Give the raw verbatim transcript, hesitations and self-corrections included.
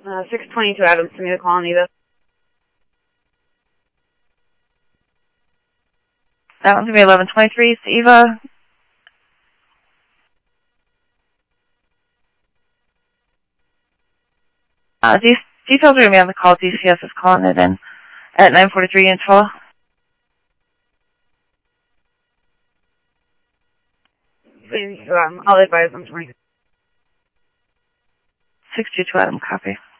Uh, six twenty-two Adams to me to call Anita. That one's going to be eleven twenty-three, Eva. Uh, these details are going to be on the call. D C S is calling it in at nine forty-three and twelve. Please, um, I'll advise them twenty. six two two Adam, copy.